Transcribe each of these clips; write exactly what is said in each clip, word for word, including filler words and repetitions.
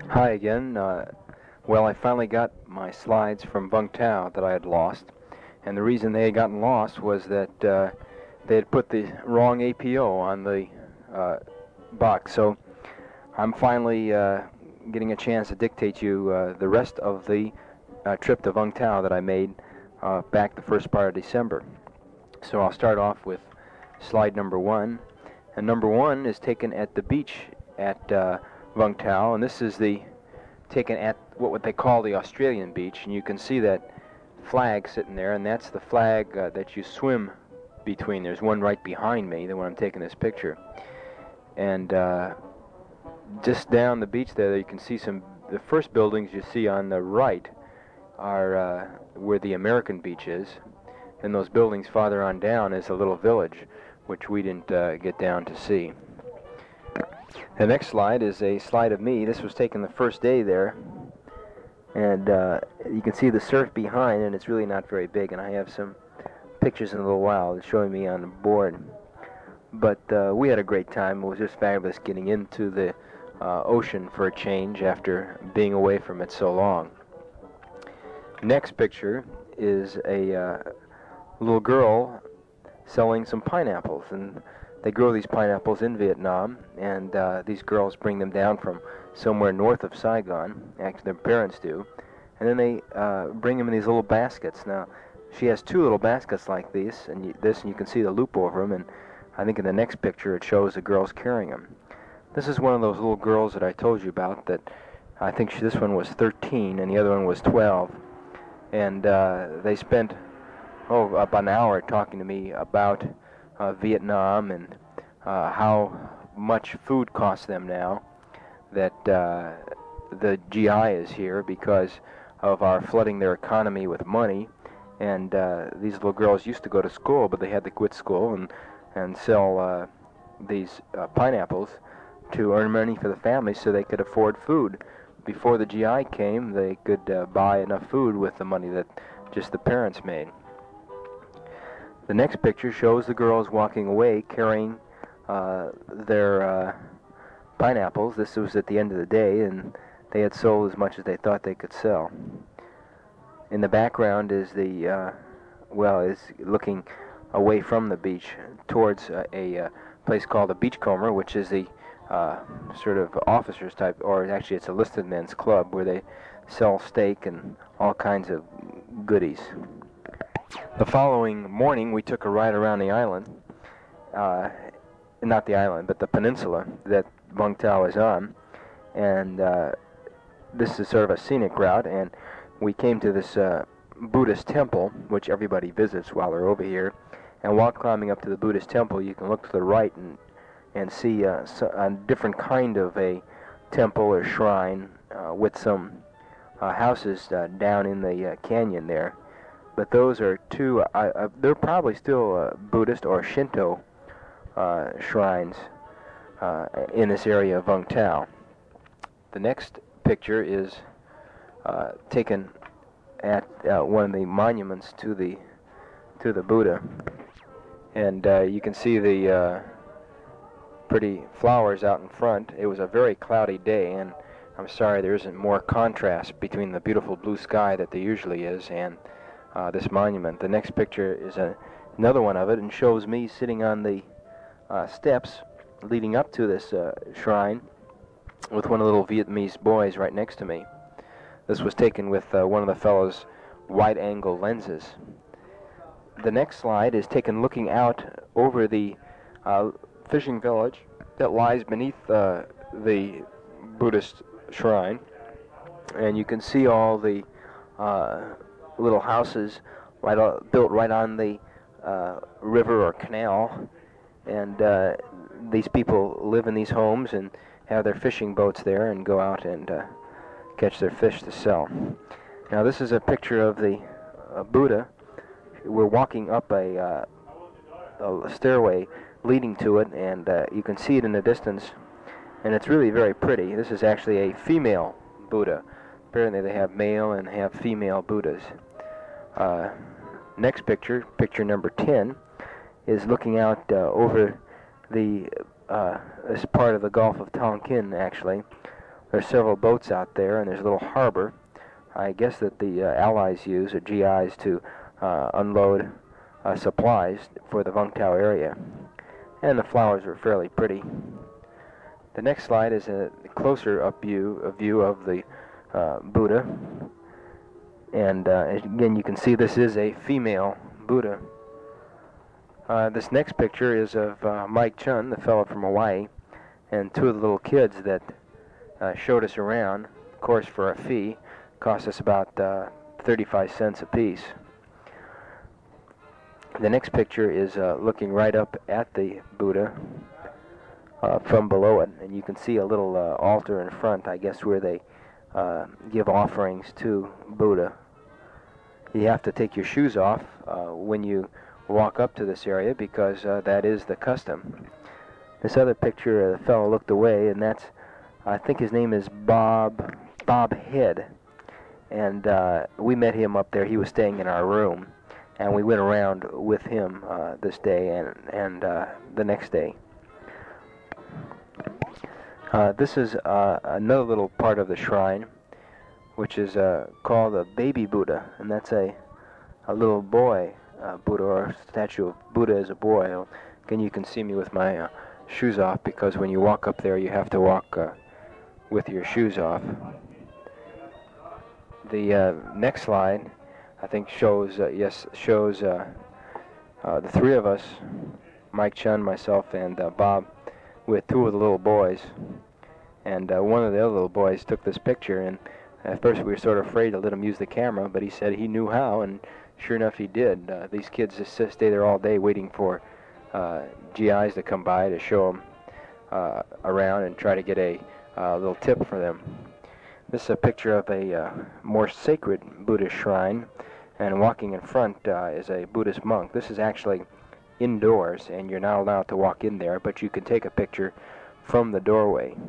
Hi again. Uh, well, I finally got my slides from Vung Tau that I had lost, and the reason they had gotten lost was that uh, they had put the wrong A P O on the uh, box. So I'm finally uh, getting a chance to dictate you uh, the rest of the uh, trip to Vung Tau that I made uh, back the first part of December. So I'll start off with slide number one, and number one is taken at the beach at uh, Vung Tau, and this is the taken at what they call the Australian beach, and you can see that flag sitting there, and that's the flag uh, that you swim between. There's one right behind me, the one I'm taking this picture, and uh, just down the beach there, you can see some. The first buildings you see on the right are uh, where the American beach is, and those buildings farther on down is a little village, which we didn't uh, get down to see. The next slide is a slide of me. This was taken the first day there, and uh, you can see the surf behind, and it's really not very big, and I have some pictures in a little while showing me on the board. But uh, we had a great time. It was just fabulous getting into the uh, ocean for a change after being away from it so long. Next picture is a uh, little girl selling some pineapples, and they grow these pineapples in Vietnam, and uh, these girls bring them down from somewhere north of Saigon. Actually, their parents do, and then they uh, bring them in these little baskets. Now, she has two little baskets like these, and you, this, and you can see the loop over them. And I think in the next picture it shows the girls carrying them. This is one of those little girls that I told you about. That I think she, this one was thirteen, and the other one was twelve, and uh, they spent oh about an hour talking to me about Uh, Vietnam and uh, how much food costs them now that uh, the G I is here because of our flooding their economy with money. And uh, these little girls used to go to school, but they had to quit school and, and sell uh, these uh, pineapples to earn money for the family so they could afford food. Before the G I came, they could uh, buy enough food with the money that just the parents made. The next picture shows the girls walking away carrying uh, their uh, pineapples. This was at the end of the day, and they had sold as much as they thought they could sell. In the background is the, uh, well, is looking away from the beach towards uh, a uh, place called the Beachcomber, which is the uh, sort of officers type, or actually it's a listed men's club where they sell steak and all kinds of goodies. The following morning, we took a ride around the island, uh, not the island, but the peninsula that Vung Tau is on, and uh, this is sort of a scenic route, and we came to this uh, Buddhist temple, which everybody visits while they're over here, and while climbing up to the Buddhist temple, you can look to the right and, and see uh, a different kind of a temple or shrine uh, with some uh, houses uh, down in the uh, canyon there. But those are two, uh, uh, they're probably still uh, Buddhist or Shinto uh, shrines uh, in this area of Vung Tau. The next picture is uh, taken at uh, one of the monuments to the to the Buddha, and uh, you can see the uh, pretty flowers out in front. It was a very cloudy day, and I'm sorry there isn't more contrast between the beautiful blue sky that there usually is and Uh, this monument. The next picture is a, another one of it and shows me sitting on the uh, steps leading up to this uh, shrine with one of the little Vietnamese boys right next to me. This was taken with uh, one of the fellow's wide-angle lenses. The next slide is taken looking out over the uh, fishing village that lies beneath uh, the Buddhist shrine, and you can see all the uh, little houses right o- built right on the uh, river or canal, and uh, these people live in these homes and have their fishing boats there and go out and uh, catch their fish to sell. Now this is a picture of the uh, Buddha. We're walking up a, uh, a stairway leading to it, and uh, you can see it in the distance, and it's really very pretty. This is actually a female Buddha. Apparently they have male and have female Buddhas. Uh, next picture, picture number ten, is looking out uh, over the uh, this part of the Gulf of Tonkin, actually, There's several boats out there, and there's a little harbor, I guess, that the uh, Allies use, or G Is, to uh, unload uh, supplies for the Vung Tau area. And the flowers were fairly pretty. The next slide is a closer up view, a view of the uh, Buddha. And uh, again, you can see this is a female Buddha. Uh, this next picture is of uh, Mike Chun, the fellow from Hawaii, and two of the little kids that uh, showed us around, of course for a fee. Cost us about uh, thirty-five cents a piece. The next picture is uh, looking right up at the Buddha uh, from below it, and you can see a little uh, altar in front, I guess, where they uh, give offerings to Buddha. You have to take your shoes off uh, when you walk up to this area, because uh, that is the custom. This other picture, uh, the fellow looked away, and that's, I think his name is Bob, Bob Head. And uh, we met him up there. He was staying in our room, and we went around with him uh, this day and, and uh, the next day. Uh, this is uh, another little part of the shrine, which is uh, called a baby Buddha, and that's a, a little boy uh, Buddha, or a statue of Buddha as a boy. Again, you can see me with my uh, shoes off, because when you walk up there, you have to walk uh, with your shoes off. The uh, next slide, I think, shows uh, yes shows uh, uh, the three of us, Mike Chun, myself, and uh, Bob, with two of the little boys. And uh, one of the other little boys took this picture, and at first we were sort of afraid to let him use the camera, but he said he knew how, and sure enough he did. Uh, these kids just stay there all day waiting for uh, G Is to come by to show them uh, around and try to get a uh, little tip for them. This is a picture of a uh, more sacred Buddhist shrine, and walking in front uh, is a Buddhist monk. This is actually indoors, and you're not allowed to walk in there, but you can take a picture from the doorway.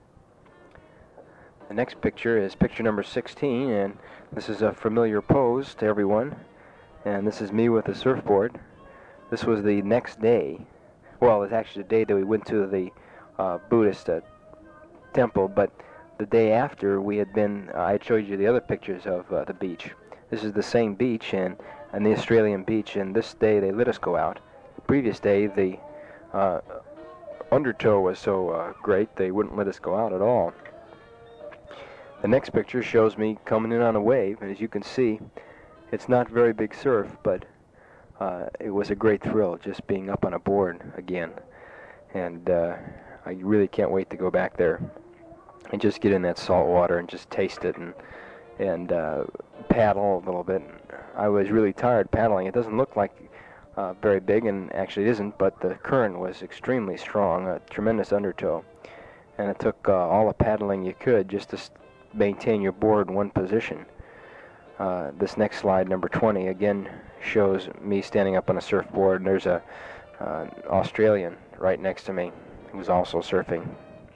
The next picture is picture number sixteen, and this is a familiar pose to everyone, and this is me with a surfboard. This was the next day. Well, it's actually the day that we went to the uh, Buddhist uh, temple, but the day after we had been, uh, I had showed you the other pictures of uh, the beach. This is the same beach, and, and the Australian beach, and this day they let us go out. The previous day, the uh, undertow was so uh, great they wouldn't let us go out at all. The next picture shows me coming in on a wave, and as you can see, it's not very big surf, but uh, it was a great thrill just being up on a board again. And uh, I really can't wait to go back there and just get in that salt water and just taste it and and uh, paddle a little bit. I was really tired paddling. It doesn't look like uh, very big, and actually it isn't, but the current was extremely strong, a tremendous undertow. And it took uh, all the paddling you could just to maintain your board in one position. Uh, this next slide, number twenty, again shows me standing up on a surfboard, and there's a uh, Australian right next to me who's also surfing.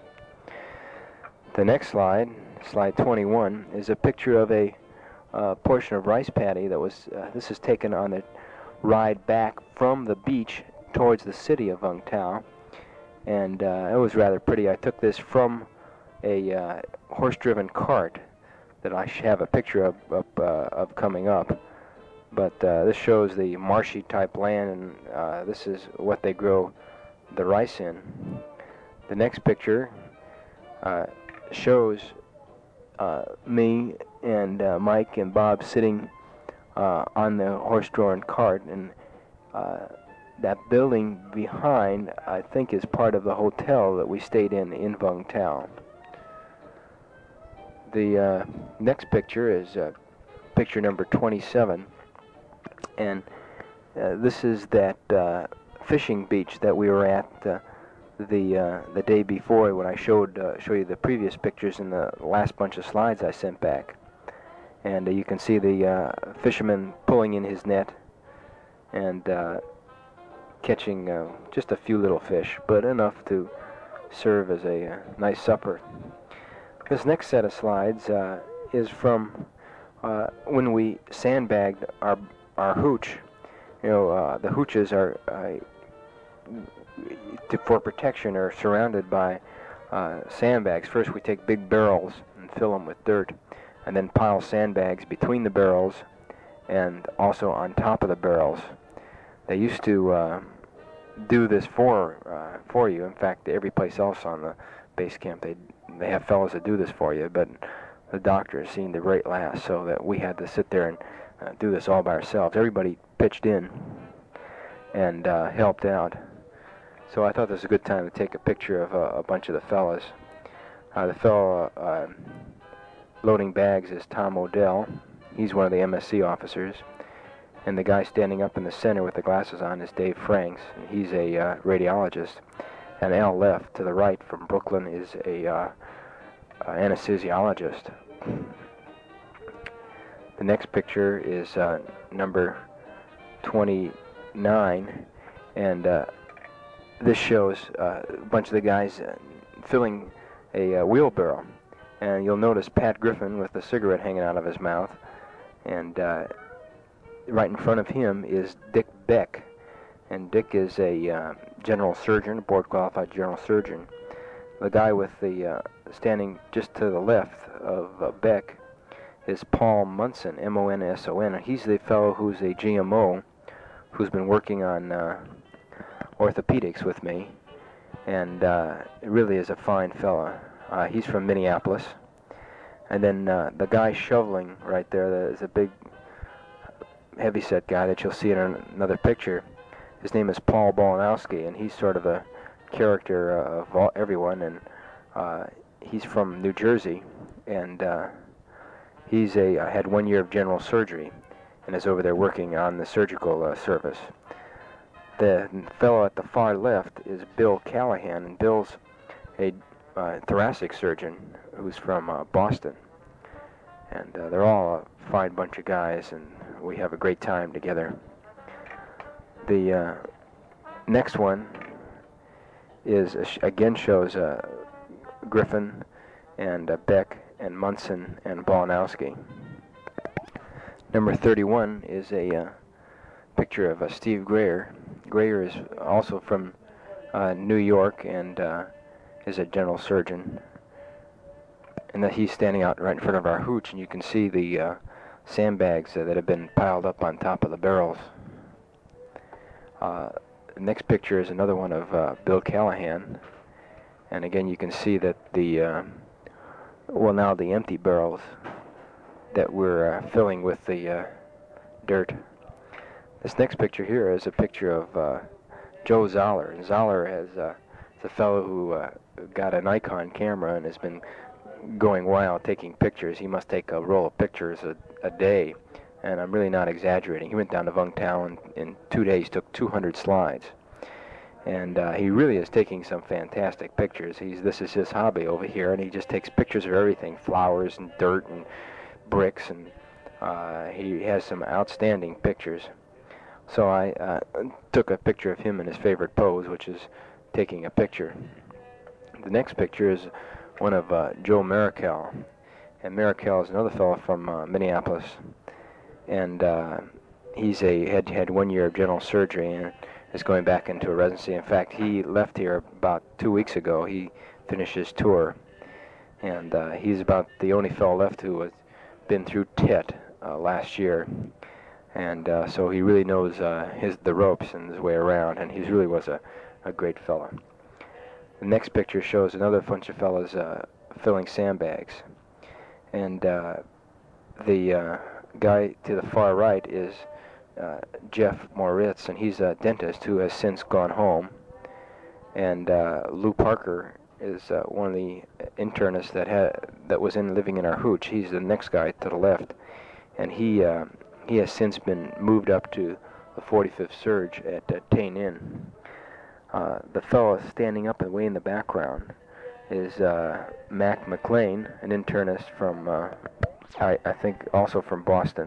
The next slide, slide twenty-one, is a picture of a uh, portion of rice paddy that was, uh, this is taken on the ride back from the beach towards the city of Vung Tau, and uh, it was rather pretty. I took this from a uh, horse-driven cart that I have a picture of, of, uh, of coming up, but uh, this shows the marshy type land, and uh, this is what they grow the rice in. The next picture uh, shows uh, me and uh, Mike and Bob sitting uh, on the horse-drawn cart, and uh, that building behind, I think, is part of the hotel that we stayed in in Vung Tau. The uh, next picture is uh, picture number twenty-seven, and uh, this is that uh, fishing beach that we were at uh, the uh, the day before, when I showed uh, show you the previous pictures in the last bunch of slides I sent back. And uh, you can see the uh, fisherman pulling in his net and uh, catching uh, just a few little fish, but enough to serve as a uh, nice supper. This next set of slides uh, is from uh, when we sandbagged our our hooch. You know, uh, the hooches are uh, to, for protection are surrounded by uh, sandbags. First we take big barrels and fill them with dirt, and then pile sandbags between the barrels and also on top of the barrels. They used to uh, do this for uh, for you. In fact, every place else on the base camp, they they have fellows that do this for you, but the doctors seemed to rate last, so that we had to sit there and uh, do this all by ourselves. Everybody pitched in and uh, helped out. So I thought this was a good time to take a picture of uh, a bunch of the fellas. Uh, the fellow uh, loading bags is Tom Odell. He's one of the M S C officers. And the guy standing up in the center with the glasses on is Dave Franks. He's a uh, radiologist. And Al left to the right from Brooklyn is a uh, uh, anesthesiologist. The next picture is uh, number twenty-nine, and uh, this shows uh, a bunch of the guys uh, filling a uh, wheelbarrow. And you'll notice Pat Griffin with a cigarette hanging out of his mouth, and uh, right in front of him is Dick Beck, and Dick is a uh, general surgeon, a board-qualified general surgeon. The guy with the uh, standing just to the left of uh, Beck is Paul Munson, M O N S O N. He's the fellow who's a G M O, who's been working on uh, orthopedics with me, and uh, really is a fine fellow. Uh, he's from Minneapolis. And then uh, the guy shoveling right there is a big heavyset guy that you'll see in another picture. His name is Paul Bolanowski, and he's sort of a character uh, of all, everyone, and uh, he's from New Jersey, and uh, he's a uh, had one year of general surgery and is over there working on the surgical uh, service. The fellow at the far left is Bill Callahan, and Bill's a uh, thoracic surgeon who's from uh, Boston, and uh, they're all a fine bunch of guys, and we have a great time together. The uh, next one is uh, sh again shows uh, Griffin and uh, Beck and Munson and Bolanowski. Number thirty-one is a uh, picture of uh, Steve Grayer. Grayer is also from uh, New York and uh, is a general surgeon. And that he's standing out right in front of our hooch, and you can see the uh, sandbags uh, that have been piled up on top of the barrels. Uh, the next picture is another one of uh, Bill Callahan, and again you can see that the uh, well now the empty barrels that we're uh, filling with the uh, dirt. This next picture here is a picture of uh, Joe Zoller. And Zoller has uh, is a fellow who uh, got a Nikon camera and has been going wild taking pictures. He must take a roll of pictures a, a day, and I'm really not exaggerating. He went down to Vung Tau and in two days took two hundred slides, and uh, he really is taking some fantastic pictures. He's this is his hobby over here, and he just takes pictures of everything, flowers and dirt and bricks, and uh, he has some outstanding pictures. So I uh, took a picture of him in his favorite pose, which is taking a picture. The next picture is one of uh, Joe Marikel, and Marikel is another fellow from uh, Minneapolis, and uh, he's a had had one year of general surgery and is going back into a residency. In fact, he left here about two weeks ago. He finished his tour, and uh, he's about the only fellow left who has been through T E T uh, last year, and uh, so he really knows uh, his the ropes and his way around, and he really was a, a great fellow. The next picture shows another bunch of fellows uh, filling sandbags, and uh, the uh, guy to the far right is uh, Jeff Moritz, and he's a dentist who has since gone home, and uh, Lou Parker is uh, one of the internists that had that was in living in our hooch. He's the next guy to the left, and he uh, he has since been moved up to the forty-fifth Surge at uh, Tain Inn. Uh, the fellow standing up and way in the background is uh, Mac McLean, an internist from, uh, I, I think, also from Boston.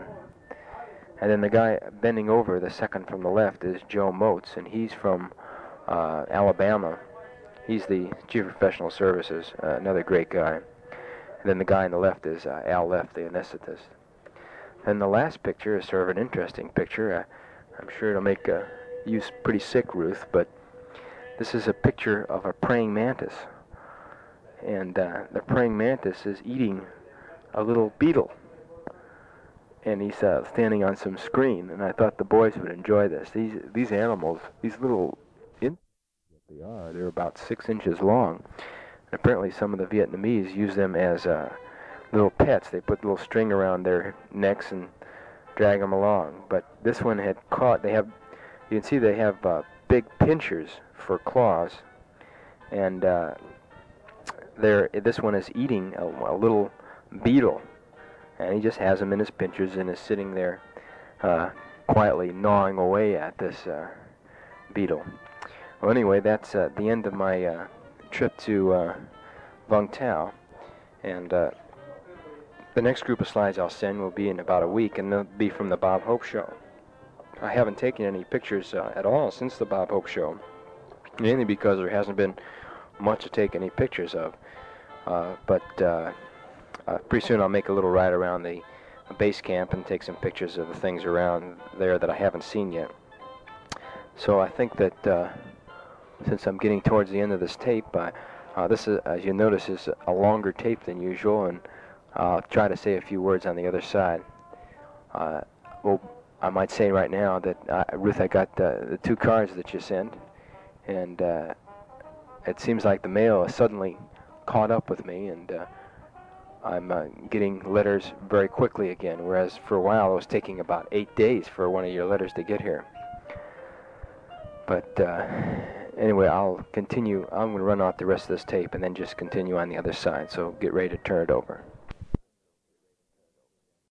And then the guy bending over, the second from the left, is Joe Motes, and he's from uh, Alabama. He's the Chief of Professional Services, uh, another great guy. And then the guy on the left is uh, Al Left, the anesthetist. And the last picture is sort of an interesting picture. Uh, I'm sure it'll make uh, you pretty sick, Ruth, but this is a picture of a praying mantis. and uh, the praying mantis is eating a little beetle, and he's uh, standing on some screen. And I thought the boys would enjoy this. These these animals, these little insects, they are. They're about six inches long. And apparently, some of the Vietnamese use them as uh, little pets. They put a little string around their necks and drag them along. But this one had caught. They have, you can see they have uh, big pinchers for claws, and uh, they're, this one is eating a, a little beetle, and he just has them in his pinchers and is sitting there uh, quietly gnawing away at this uh, beetle. Well, anyway, that's uh, the end of my uh, trip to uh, Vung Tau, and uh, the next group of slides I'll send will be in about a week, and they'll be from the Bob Hope Show. I haven't taken any pictures uh, at all since the Bob Hope Show, mainly because there hasn't been much to take any pictures of. Uh, but uh, uh, pretty soon I'll make a little ride around the base camp and take some pictures of the things around there that I haven't seen yet. So I think that uh, since I'm getting towards the end of this tape, uh, uh, this is, as you notice, is a longer tape than usual, and I'll try to say a few words on the other side. Uh, well, I might say right now that, uh, Ruth, I got uh, the two cards that you sent, and uh, it seems like the mail has suddenly caught up with me, and uh, I'm uh, getting letters very quickly again, whereas for a while it was taking about eight days for one of your letters to get here. But uh, anyway, I'll continue. I'm going to run out the rest of this tape and then just continue on the other side, so get ready to turn it over.